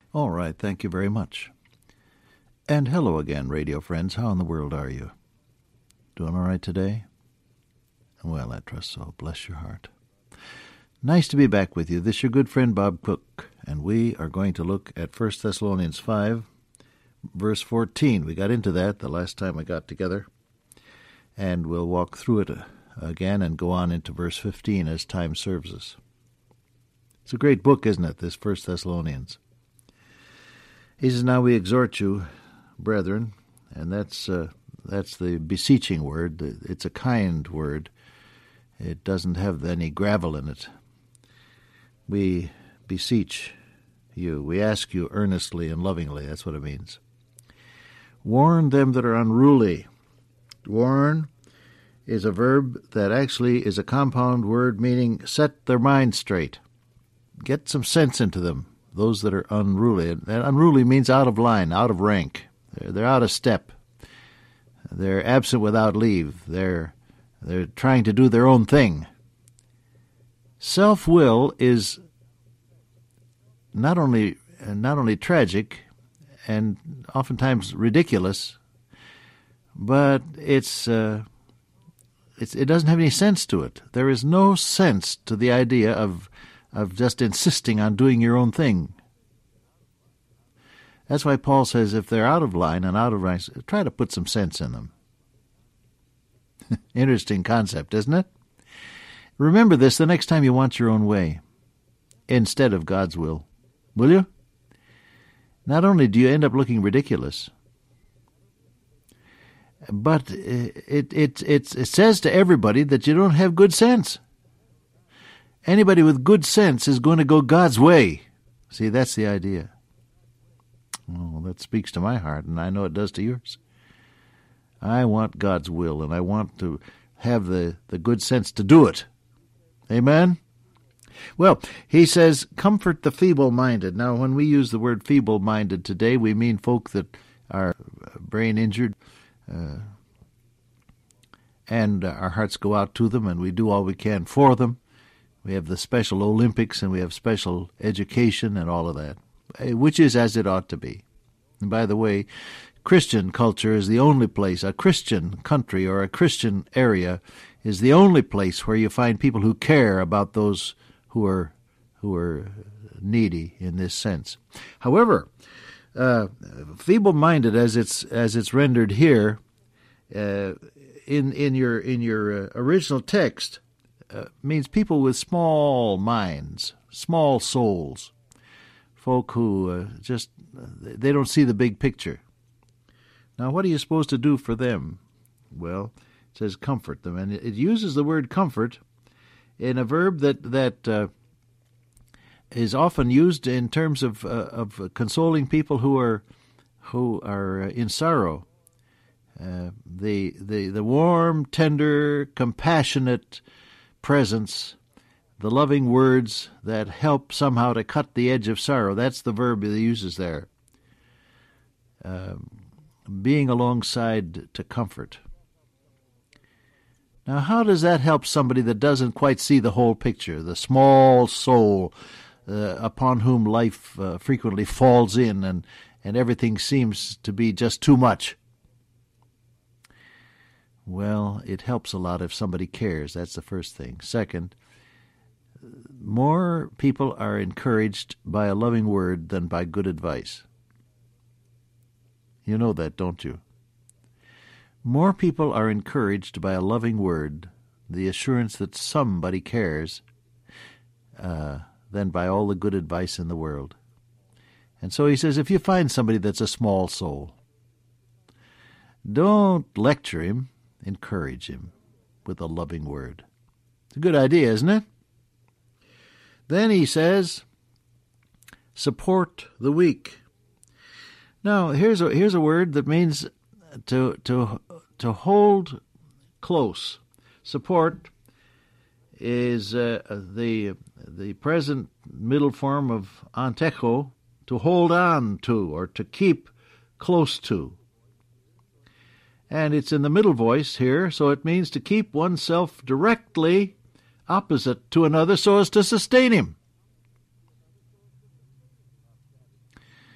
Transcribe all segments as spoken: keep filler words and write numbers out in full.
All right, thank you very much. And hello again, radio friends. How in the world are you? Doing all right today? Well, I trust so. Bless your heart. Nice to be back with you. This is your good friend Bob Cook, and we are going to look at First Thessalonians five, verse fourteen. We got into that the last time we got together, and we'll walk through it again and go on into verse fifteen as time serves us. It's a great book, isn't it, this First Thessalonians? He says, now we exhort you, brethren, and that's uh, that's the beseeching word. It's a kind word. It doesn't have any gravel in it. We beseech you. We ask you earnestly and lovingly. That's what it means. Warn them that are unruly. Warn is a verb that actually is a compound word meaning set their mind straight. Get some sense into them. Those that are unruly. And unruly means out of line, out of rank. They're, they're out of step. They're absent without leave. They're they're trying to do their own thing. Self-will is not only not only tragic and oftentimes ridiculous, but it's uh, it's it doesn't have any sense to it. There is no sense to the idea of of just insisting on doing your own thing. That's why Paul says if they're out of line and out of rank, try to put some sense in them. Interesting concept, isn't it? Remember this the next time you want your own way instead of God's will. Will you? Not only do you end up looking ridiculous, but it, it, it, it says to everybody that you don't have good sense. Anybody with good sense is going to go God's way. See, that's the idea. Oh, that speaks to my heart, and I know it does to yours. I want God's will, and I want to have the, the good sense to do it. Amen? Well, he says, comfort the feeble-minded. Now, when we use the word feeble-minded today, we mean folk that are brain-injured, uh, and our hearts go out to them, and we do all we can for them. We have the special Olympics, and we have special education and all of that, which is as it ought to be. And by the way, Christian culture is the only place, a Christian country or a Christian area is the only place where you find people who care about those who are who are needy in this sense. However, uh, feeble-minded, as it's as it's rendered here, uh, in in your in your uh, original text, uh, means people with small minds, small souls, folk who uh, just they don't see the big picture. Now, what are you supposed to do for them? Well, it says comfort them, and it uses the word comfort in a verb that that uh, is often used in terms of uh, of consoling people who are who are in sorrow. Uh, the the the warm, tender, compassionate presence, the loving words that help somehow to cut the edge of sorrow. That's the verb he uses there. Uh, being alongside to comfort. Now, how does that help somebody that doesn't quite see the whole picture, the small soul uh, upon whom life uh, frequently falls in and, and everything seems to be just too much? Well, it helps a lot if somebody cares. That's the first thing. Second, more people are encouraged by a loving word than by good advice. You know that, don't you? More people are encouraged by a loving word, the assurance that somebody cares, uh, than by all the good advice in the world. And so he says, if you find somebody that's a small soul, don't lecture him, encourage him with a loving word. It's a good idea, isn't it? Then he says, support the weak. Now, here's a here's a word that means to to to hold close. Support is uh, the the present middle form of antecho, to hold on to or to keep close to. And it's in the middle voice here, so it means to keep oneself directly opposite to another so as to sustain him.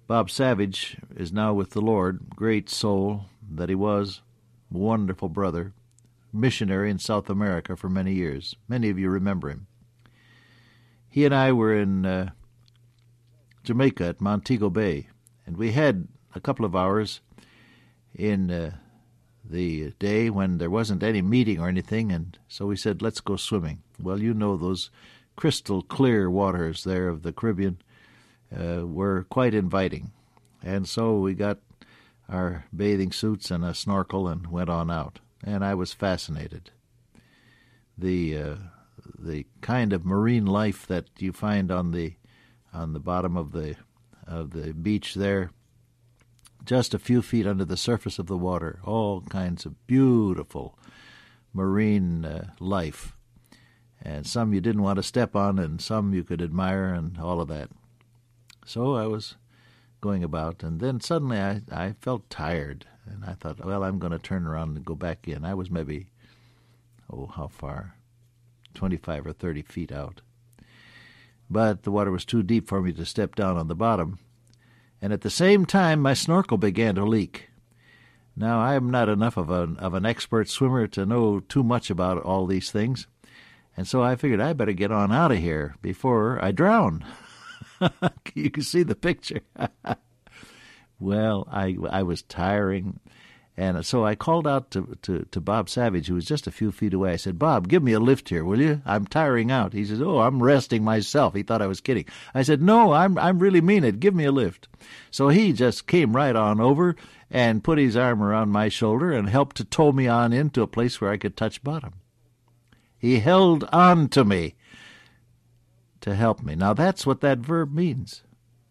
Bob Savage is now with the Lord. Great soul that he was. Wonderful brother. Missionary in South America for many years. Many of you remember him. He and I were in uh, Jamaica at Montego Bay, and we had a couple of hours in uh, the day when there wasn't any meeting or anything, and so we said, let's go swimming. Well, you know those crystal clear waters there of the Caribbean uh, were quite inviting. And so we got our bathing suits and a snorkel and went on out. And I was fascinated. The uh, the kind of marine life that you find on the on the bottom of the of the beach there, just a few feet under the surface of the water, all kinds of beautiful marine uh, life. And some you didn't want to step on, and some you could admire, and all of that. So I was going about, and then suddenly I, I felt tired, and I thought, well, I'm going to turn around and go back in. I was maybe, oh, how far? twenty-five or thirty feet out. But the water was too deep for me to step down on the bottom, and at the same time my snorkel began to leak. Now, I'm not enough of an, of an expert swimmer to know too much about all these things, and so I figured I better get on out of here before I drown. You can see the picture. Well, I, I was tiring, and so I called out to, to, to Bob Savage, who was just a few feet away. I said, Bob, give me a lift here, will you? I'm tiring out. He says, oh, I'm resting myself. He thought I was kidding. I said, no, I'm I'm really mean it. Give me a lift. So he just came right on over and put his arm around my shoulder and helped to tow me on into a place where I could touch bottom. He held on to me to help me. Now, that's what that verb means.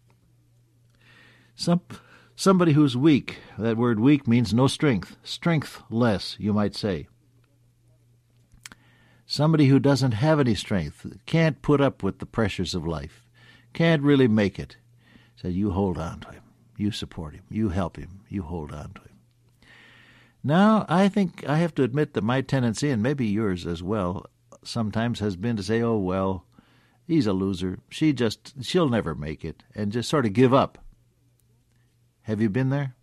Some, somebody who's weak, that word weak means no strength, strengthless, you might say. Somebody who doesn't have any strength, can't put up with the pressures of life, can't really make it. Said, you hold on to him, you support him, you help him, you hold on to him. Now, I think I have to admit that my tendency, and maybe yours as well, sometimes has been to say, oh, well, he's a loser. She just, she'll never make it, and just sort of give up. Have you been there?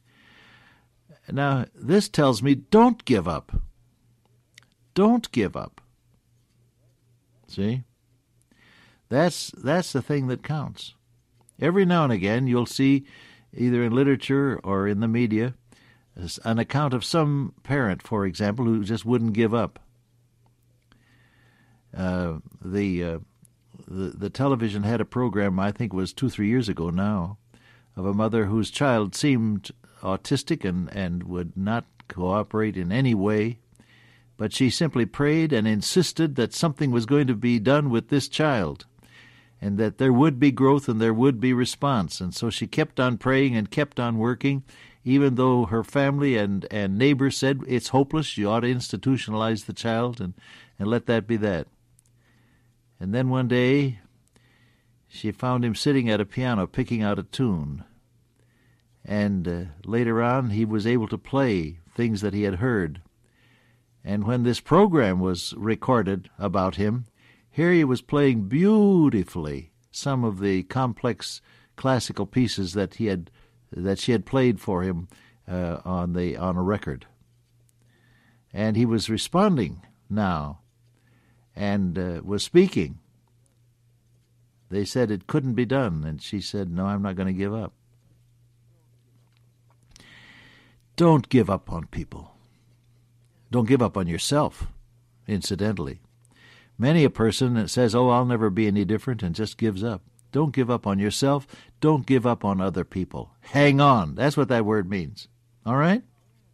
Now, this tells me don't give up. Don't give up. See? That's that's the thing that counts. Every now and again you'll see, either in literature or in the media, an account of some parent, for example, who just wouldn't give up. Uh, the, uh, the the television had a program, I think it was two, three years ago now, of a mother whose child seemed autistic and, and would not cooperate in any way, but she simply prayed and insisted that something was going to be done with this child, and that there would be growth and there would be response. And so she kept on praying and kept on working, even though her family and, and neighbors said it's hopeless, you ought to institutionalize the child and, and let that be that. And then one day she found him sitting at a piano picking out a tune. And uh, later on he was able to play things that he had heard. And when this program was recorded about him, here he was playing beautifully some of the complex classical pieces that he had that she had played for him uh, on the on a record. And he was responding now and uh, was speaking. They said it couldn't be done, and she said, no, I'm not going to give up. Don't give up on people. Don't give up on yourself, incidentally. Many a person says, oh, I'll never be any different, and just gives up. Don't give up on yourself. Don't give up on other people. Hang on. That's what that word means. All right?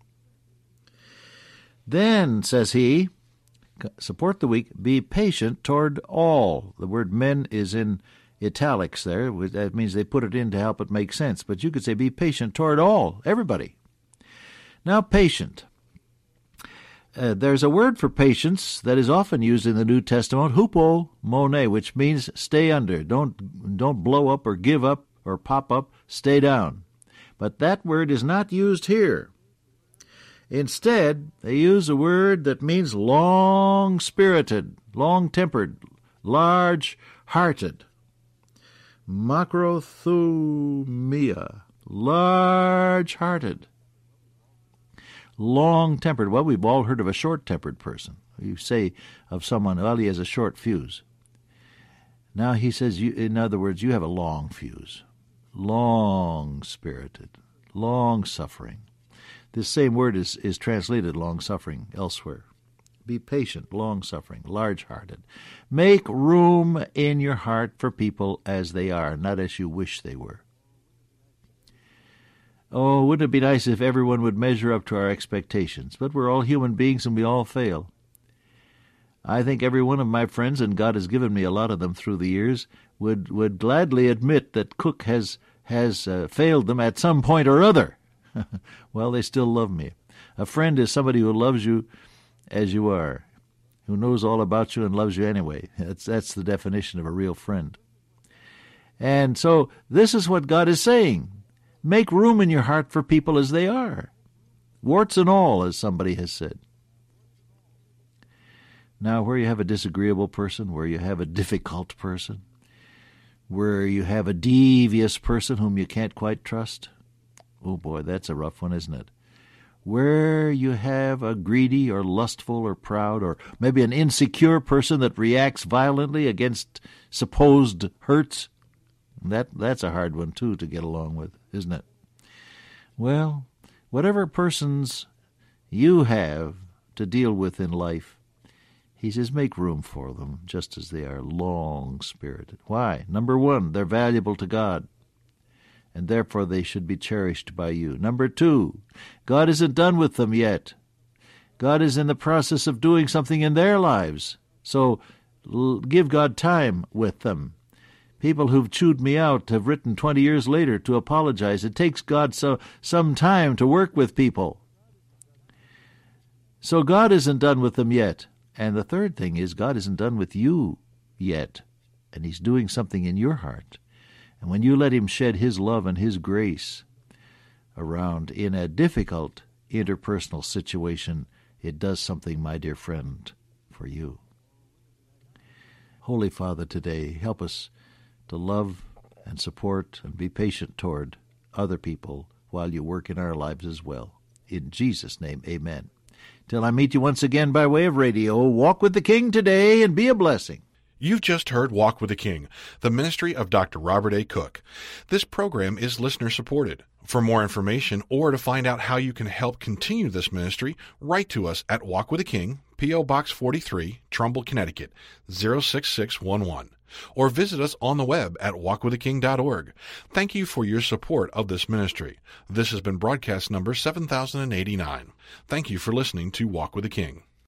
Then, says he, support the weak, be patient toward all. The word men is in italics there. That means they put it in to help it make sense. But you could say be patient toward all, everybody. Now, patient. Uh, there's a word for patience that is often used in the New Testament, hupomone, which means stay under. Don't, don't blow up or give up or pop up. Stay down. But that word is not used here. Instead, they use a word that means long-spirited, long-tempered, large-hearted. Macrothumia, large-hearted. Long-tempered. Well, we've all heard of a short-tempered person. You say of someone, well, he has a short fuse. Now he says, you, in other words, you have a long fuse. Long-spirited, long-suffering. This same word is, is translated long-suffering elsewhere. Be patient, long-suffering, large-hearted. Make room in your heart for people as they are, not as you wish they were. Oh, wouldn't it be nice if everyone would measure up to our expectations? But we're all human beings and we all fail. I think every one of my friends, and God has given me a lot of them through the years, would, would gladly admit that Cook has, has uh, failed them at some point or other. Well, they still love me. A friend is somebody who loves you as you are, who knows all about you and loves you anyway. That's, that's the definition of a real friend. And so this is what God is saying. Make room in your heart for people as they are, warts and all, as somebody has said. Now, where you have a disagreeable person, where you have a difficult person, where you have a devious person whom you can't quite trust, oh boy, that's a rough one, isn't it? Where you have a greedy or lustful or proud or maybe an insecure person that reacts violently against supposed hurts, that that's a hard one, too, to get along with, isn't it? Well, whatever persons you have to deal with in life, he says, make room for them, just as they are long-spirited. Why? Number one, they're valuable to God, and therefore they should be cherished by you. Number two, God isn't done with them yet. God is in the process of doing something in their lives, so l- give God time with them. People who've chewed me out have written twenty years later to apologize. It takes God so, some time to work with people. So God isn't done with them yet. And the third thing is God isn't done with you yet, and he's doing something in your heart. And when you let him shed his love and his grace around in a difficult interpersonal situation, it does something, my dear friend, for you. Holy Father, today, help us to love and support and be patient toward other people while you work in our lives as well. In Jesus' name, amen. Till I meet you once again by way of radio, walk with the King today and be a blessing. You've just heard Walk with the King, the ministry of Doctor Robert A. Cook. This program is listener-supported. For more information or to find out how you can help continue this ministry, write to us at Walk with the King, P O. Box forty-three, Trumbull, Connecticut, zero six six one one. Or visit us on the web at walk with the king dot org. Thank you for your support of this ministry. This has been broadcast number seven thousand eighty-nine. Thank you for listening to Walk with the King.